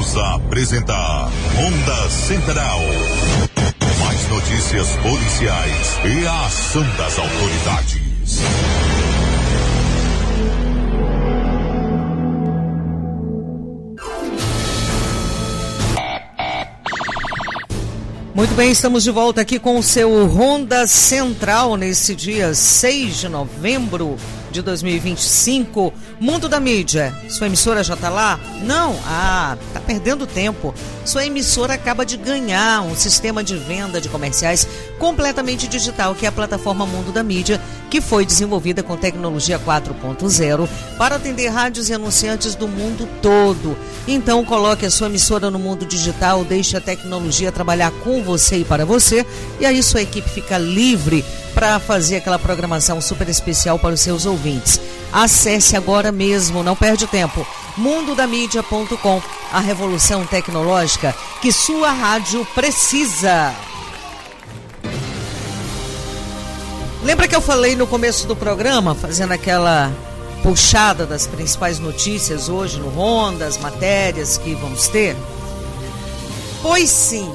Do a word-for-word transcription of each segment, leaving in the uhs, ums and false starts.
Voltamos a apresentar Ronda Central. Mais notícias policiais e a ação das autoridades. Muito bem, estamos de volta aqui com o seu Ronda Central nesse dia seis de novembro de dois mil e vinte e cinco. Mundo da Mídia, sua emissora já está lá? Não? Ah, tá perdendo tempo. Sua emissora acaba de ganhar um sistema de venda de comerciais completamente digital, que é a plataforma Mundo da Mídia, que foi desenvolvida com tecnologia quatro ponto zero para atender rádios e anunciantes do mundo todo. Então, coloque a sua emissora no mundo digital, deixe a tecnologia trabalhar com você e para você, e aí sua equipe fica livre para fazer aquela programação super especial para os seus ouvintes. Acesse agora mesmo, não perde tempo, mundo da mídia ponto com, a revolução tecnológica que sua rádio precisa. Lembra que eu falei no começo do programa, fazendo aquela puxada das principais notícias hoje no Ronda, as matérias que vamos ter? Pois sim,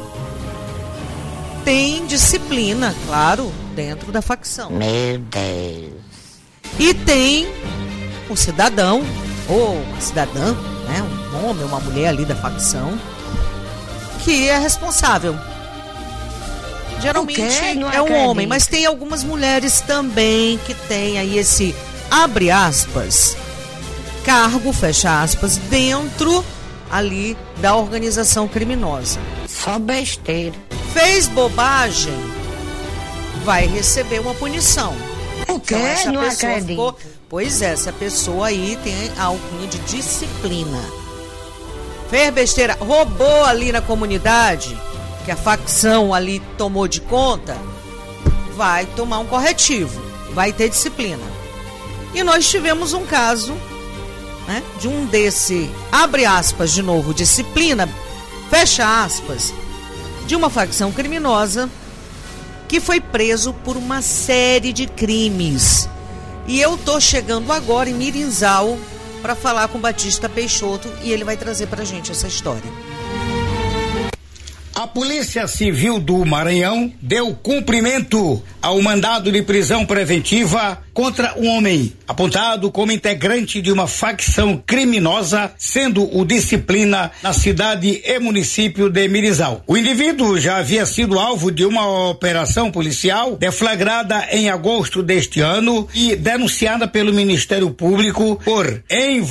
tem disciplina, claro, dentro da facção. Meu Deus. E tem o cidadão, ou uma cidadã, né, um homem, uma mulher ali da facção, que é responsável. Geralmente é um homem, mas tem algumas mulheres também que têm aí esse, abre aspas, cargo, fecha aspas, dentro ali da organização criminosa. Só besteira. Fez bobagem, vai receber uma punição. O quê? Então, essa Não pessoa acredito. ficou, pois é, essa pessoa aí tem a alcunha de disciplina. Fez besteira, roubou ali na comunidade, que a facção ali tomou de conta, vai tomar um corretivo, vai ter disciplina. E nós tivemos um caso, né, de um desse, abre aspas de novo, disciplina, fecha aspas, de uma facção criminosa que foi preso por uma série de crimes. E eu tô chegando agora em Mirinzal para falar com Batista Peixoto e ele vai trazer pra gente essa história. A Polícia Civil do Maranhão deu cumprimento ao mandado de prisão preventiva contra um homem apontado como integrante de uma facção criminosa, sendo o Disciplina na cidade e município de Mirinzal. O indivíduo já havia sido alvo de uma operação policial deflagrada em agosto deste ano e denunciada pelo Ministério Público por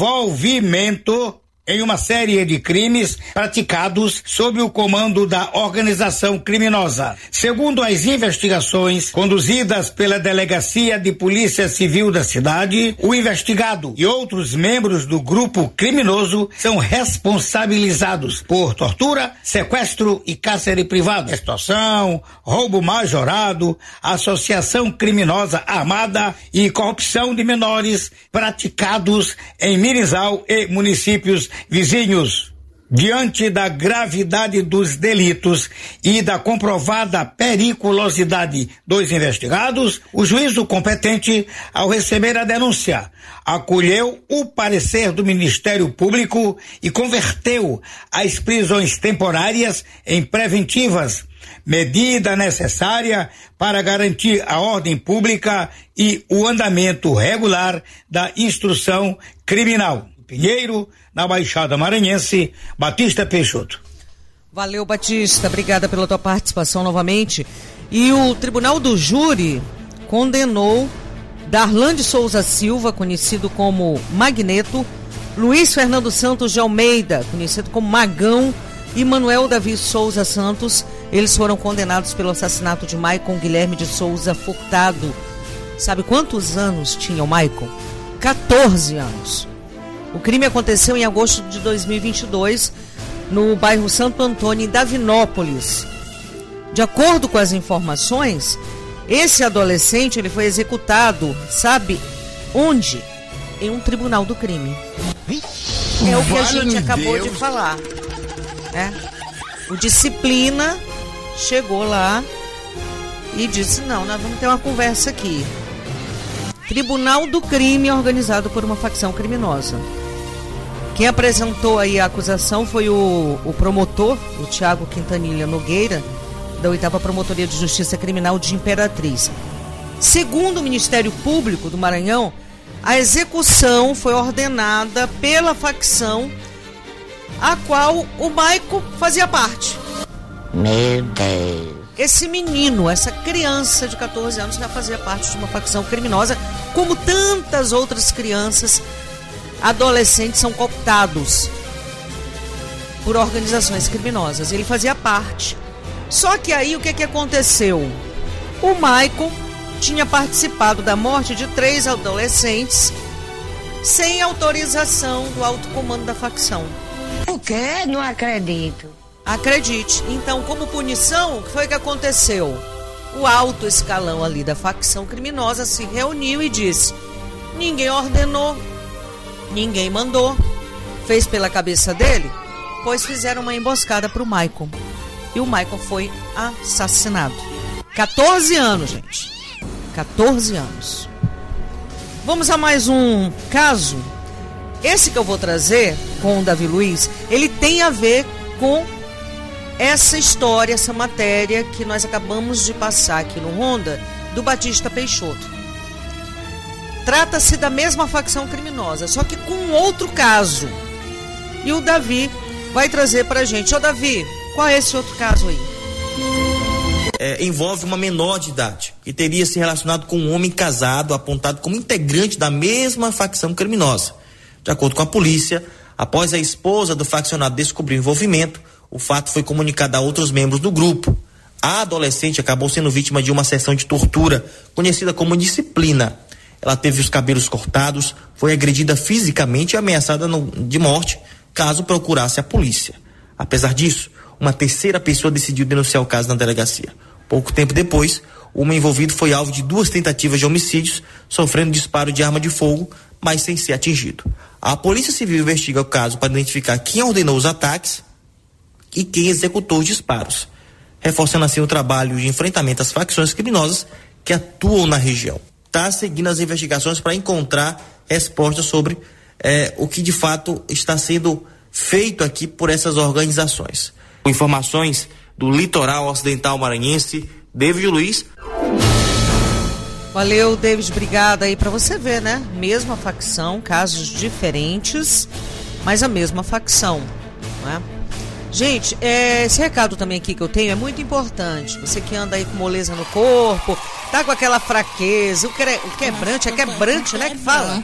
envolvimento em uma série de crimes praticados sob o comando da organização criminosa. Segundo as investigações conduzidas pela Delegacia de Polícia Civil da cidade, o investigado e outros membros do grupo criminoso são responsabilizados por tortura, sequestro e cárcere privado, extorsão, roubo majorado, associação criminosa armada e corrupção de menores praticados em Mirinzal e municípios vizinhos. Diante da gravidade dos delitos e da comprovada periculosidade dos investigados, o juízo competente, ao receber a denúncia, acolheu o parecer do Ministério Público e converteu as prisões temporárias em preventivas, medida necessária para garantir a ordem pública e o andamento regular da instrução criminal. Pinheiro, na Baixada Maranhense, Batista Peixoto. Valeu, Batista, obrigada pela tua participação novamente. E o Tribunal do Júri condenou Darlan de Souza Silva, conhecido como Magneto, Luiz Fernando Santos de Almeida, conhecido como Magão, e Manuel Davi Souza Santos. Eles foram condenados pelo assassinato de Maicon Guilherme de Souza Furtado. Sabe quantos anos tinha o Maicon? quatorze anos. O crime aconteceu em agosto de dois mil e vinte e dois, no bairro Santo Antônio, em Davinópolis. De acordo com as informações, esse adolescente ele foi executado, sabe onde? Em um tribunal do crime. É o que a gente acabou de falar, né? O Disciplina chegou lá e disse, não, nós vamos ter uma conversa aqui. Tribunal do Crime organizado por uma facção criminosa. Quem apresentou aí a acusação foi o, o promotor, o Tiago Quintanilha Nogueira, da oitava Promotoria de Justiça Criminal de Imperatriz. Segundo o Ministério Público do Maranhão, a execução foi ordenada pela facção a qual o Maico fazia parte. Meu Deus. Esse menino, essa criança de catorze anos já fazia parte de uma facção criminosa, como tantas outras crianças, adolescentes são cooptados por organizações criminosas. Ele fazia parte. Só que aí o que, que aconteceu? O Maico tinha participado da morte de três adolescentes sem autorização do alto comando da facção. O quê? Não acredito. Acredite. Então, como punição, o que foi que aconteceu? O alto escalão ali da facção criminosa se reuniu e disse: ninguém ordenou, ninguém mandou, fez pela cabeça dele, pois fizeram uma emboscada para o Michael. E o Michael foi assassinado. catorze anos, gente. catorze anos. Vamos a mais um caso. Esse que eu vou trazer com o Davi Luiz, ele tem a ver com essa história, essa matéria que nós acabamos de passar aqui no Ronda, do Batista Peixoto. Trata-se da mesma facção criminosa, só que com outro caso. E o Davi vai trazer pra gente. Ô Davi, qual é esse outro caso aí? É, envolve uma menor de idade que teria se relacionado com um homem casado apontado como integrante da mesma facção criminosa. De acordo com a polícia, após a esposa do faccionado descobrir o envolvimento, o fato foi comunicado a outros membros do grupo. A adolescente acabou sendo vítima de uma sessão de tortura, conhecida como disciplina. Ela teve os cabelos cortados, foi agredida fisicamente e ameaçada no, de morte, caso procurasse a polícia. Apesar disso, uma terceira pessoa decidiu denunciar o caso na delegacia. Pouco tempo depois, o homem envolvido foi alvo de duas tentativas de homicídios, sofrendo disparo de arma de fogo, mas sem ser atingido. A Polícia Civil investiga o caso para identificar quem ordenou os ataques e quem executou os disparos, reforçando assim o trabalho de enfrentamento às facções criminosas que atuam na região. Está seguindo as investigações para encontrar respostas sobre eh, o que de fato está sendo feito aqui por essas organizações. Com informações do litoral ocidental maranhense, David Luiz. Valeu, David, obrigada aí. Para você ver, né? Mesma facção, casos diferentes, mas a mesma facção, né? Gente, é, esse recado também aqui que eu tenho é muito importante. Você que anda aí com moleza no corpo, tá com aquela fraqueza, o, quer, o quebrante, é quebrante, né, que fala?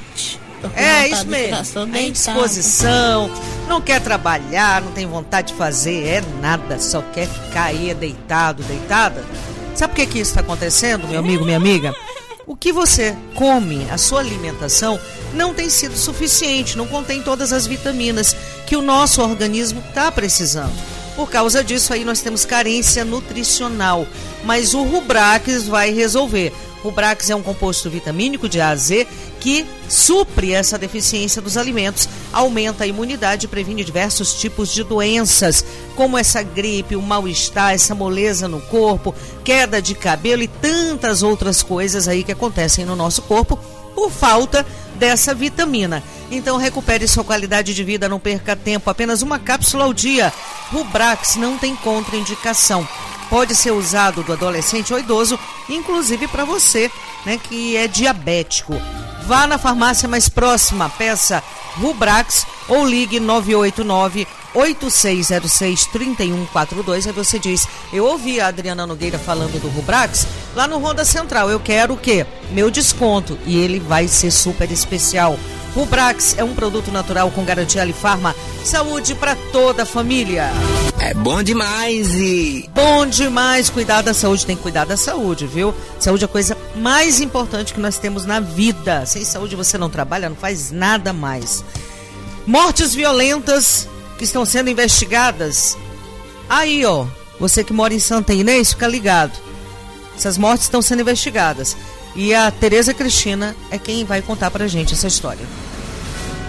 É, isso mesmo, a indisposição, não quer trabalhar, não tem vontade de fazer, é nada, só quer ficar aí deitado, deitada. Sabe por que que isso está acontecendo, meu amigo, minha amiga? O que você come, a sua alimentação, não tem sido suficiente, não contém todas as vitaminas que o nosso organismo está precisando. Por causa disso aí nós temos carência nutricional, mas o Rubrax vai resolver. O Rubrax é um composto vitamínico de A a Z que supre essa deficiência dos alimentos, aumenta a imunidade e previne diversos tipos de doenças, como essa gripe, o mal-estar, essa moleza no corpo, queda de cabelo e tantas outras coisas aí que acontecem no nosso corpo por falta dessa vitamina. Então recupere sua qualidade de vida, não perca tempo, apenas uma cápsula ao dia. Rubrax não tem contraindicação. Pode ser usado do adolescente ou idoso, inclusive para você, né, que é diabético. Vá na farmácia mais próxima, peça Rubrax ou ligue nove oito nove, oito seis zero seis, três um quatro dois. Aí você diz: eu ouvi a Adriana Nogueira falando do Rubrax lá no Ronda Central, eu quero o quê? Meu desconto, e ele vai ser super especial. Rubrax é um produto natural com garantia Alifarma, saúde para toda a família. É bom demais e... Bom demais, cuidar da saúde, tem que cuidar da saúde, viu? Saúde é a coisa mais importante que nós temos na vida. Sem saúde você não trabalha, não faz nada mais. Mortes violentas que estão sendo investigadas. Aí, ó, você que mora em Santa Inês, fica ligado. Essas mortes estão sendo investigadas. E a Tereza Cristina é quem vai contar pra gente essa história.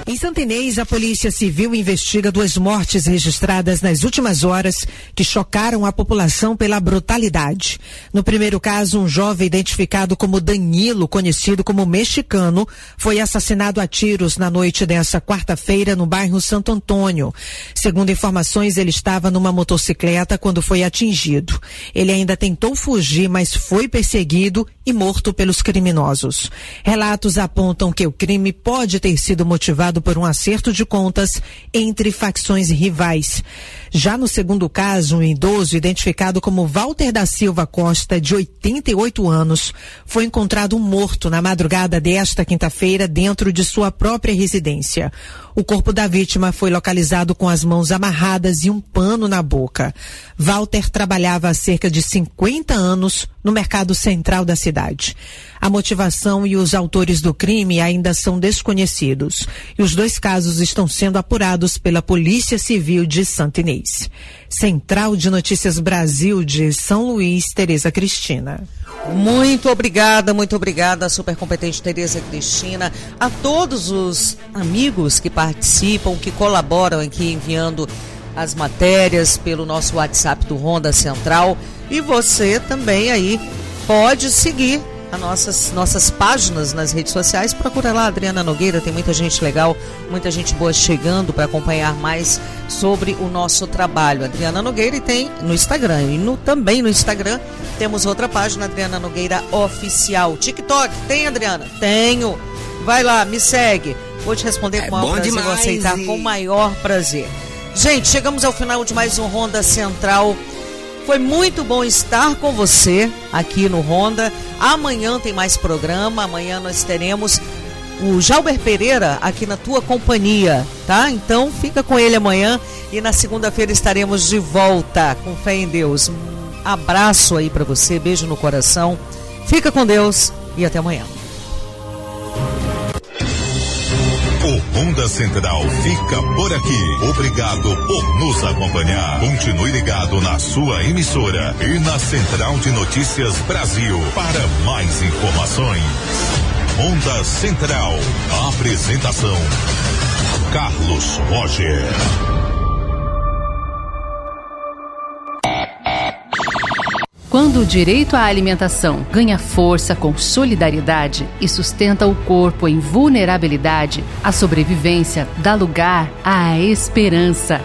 Em Santa Inês, a Polícia Civil investiga duas mortes registradas nas últimas horas que chocaram a população pela brutalidade. No primeiro caso, um jovem identificado como Danilo, conhecido como Mexicano, foi assassinado a tiros na noite dessa quarta-feira no bairro Santo Antônio. Segundo informações, ele estava numa motocicleta quando foi atingido. Ele ainda tentou fugir, mas foi perseguido e morto pelos criminosos. Relatos apontam que o crime pode ter sido motivado por um acerto de contas entre facções rivais. Já no segundo caso, um idoso identificado como Walter da Silva Costa, de oitenta e oito anos, foi encontrado morto na madrugada desta quinta-feira dentro de sua própria residência. O corpo da vítima foi localizado com as mãos amarradas e um pano na boca. Walter trabalhava há cerca de cinquenta anos no mercado central da cidade. A motivação e os autores do crime ainda são desconhecidos. E os dois casos estão sendo apurados pela Polícia Civil de Santa Inês. Central de Notícias Brasil de São Luís, Tereza Cristina. Muito obrigada, muito obrigada, super competente Tereza Cristina, a todos os amigos que participam, que colaboram aqui enviando as matérias pelo nosso WhatsApp do Ronda Central. E você também aí pode seguir as nossas, nossas páginas nas redes sociais. Procura lá, Adriana Nogueira, tem muita gente legal, muita gente boa chegando para acompanhar mais sobre o nosso trabalho. Adriana Nogueira, e tem no Instagram, e no, também no Instagram temos outra página, Adriana Nogueira Oficial. TikTok, tem, Adriana? Tenho. Vai lá, me segue. Vou te responder com o maior prazer, vou aceitar com o maior prazer. Gente, chegamos ao final de mais um Ronda Central. Foi muito bom estar com você aqui no Ronda. Amanhã tem mais programa. Amanhã nós teremos o Jalber Pereira aqui na tua companhia, tá? Então fica com ele amanhã e na segunda-feira estaremos de volta, com fé em Deus. Um abraço aí pra você, beijo no coração. Fica com Deus e até amanhã. O Ronda Central fica por aqui. Obrigado por nos acompanhar. Continue ligado na sua emissora e na Central de Notícias Brasil para mais informações. Ronda Central. Apresentação: Carlos Roger. Quando o direito à alimentação ganha força com solidariedade e sustenta o corpo em vulnerabilidade, a sobrevivência dá lugar à esperança.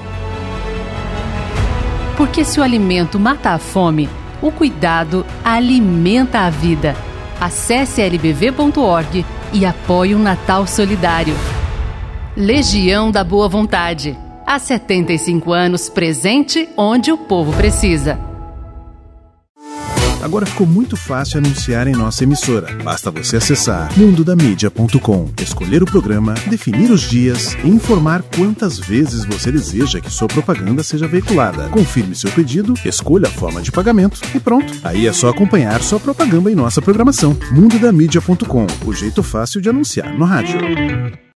Porque se o alimento mata a fome, o cuidado alimenta a vida. Acesse l b v ponto org e apoie o Natal Solidário. Legião da Boa Vontade. Há setenta e cinco anos presente onde o povo precisa. Agora ficou muito fácil anunciar em nossa emissora. Basta você acessar mundo da mídia ponto com, escolher o programa, definir os dias e informar quantas vezes você deseja que sua propaganda seja veiculada. Confirme seu pedido, escolha a forma de pagamento e pronto. Aí é só acompanhar sua propaganda em nossa programação. mundo da mídia ponto com, o jeito fácil de anunciar no rádio.